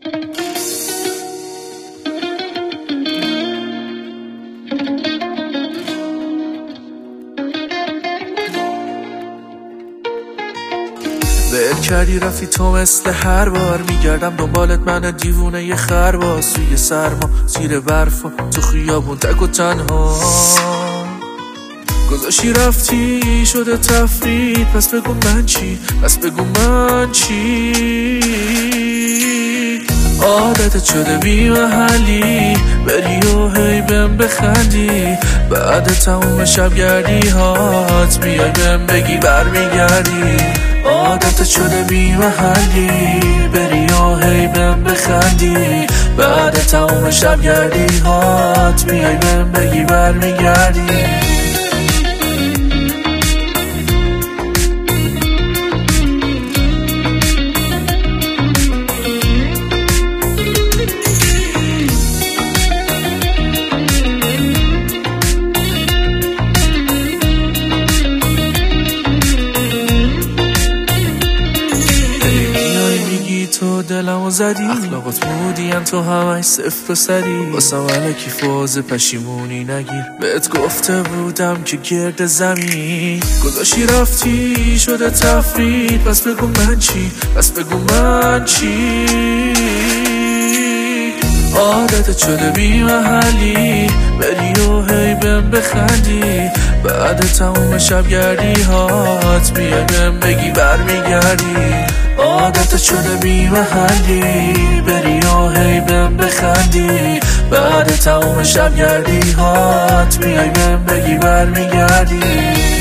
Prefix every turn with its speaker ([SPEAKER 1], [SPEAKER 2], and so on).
[SPEAKER 1] ول کردی رفتی تو مثل هر بار، میگردم دنبالت من دیوونه یه خرباز، توی سرما زیر برفا تو خیابون تک و تنها گذاشتی رفتی شده تفرید. پس بگو من چی، پس بگو من چی. عادتت شده بی محلی، بری و هی بهم بخندی، بعد تموم شبگردی هات بیای بهم بگی برمیگردی. عادتت شده بی محلی، بری و هی بهم بخندی، بعد تموم شبگردی هات بیای بهم بگی برمیگردی. تو دلمو زدی، اخلاقات بودیم تو همش صفر و صدی، واسم الکی فاز پشیمونی نگیر. بهت گفته بودم که گرد زمین گذاشتی رفتی شده تفرید. پس بگو من چی، پس بگو من چی. عادتت شده بی محلی، بری و هی بهم بخندی، بعد تموم شبگردی هات بیای بهم بگی برمیگردی. عادتت شده بی محلی، بری و هی بهم بخندی، بعد تموم شبگردی هات بیای بهم بگی برمیگردی.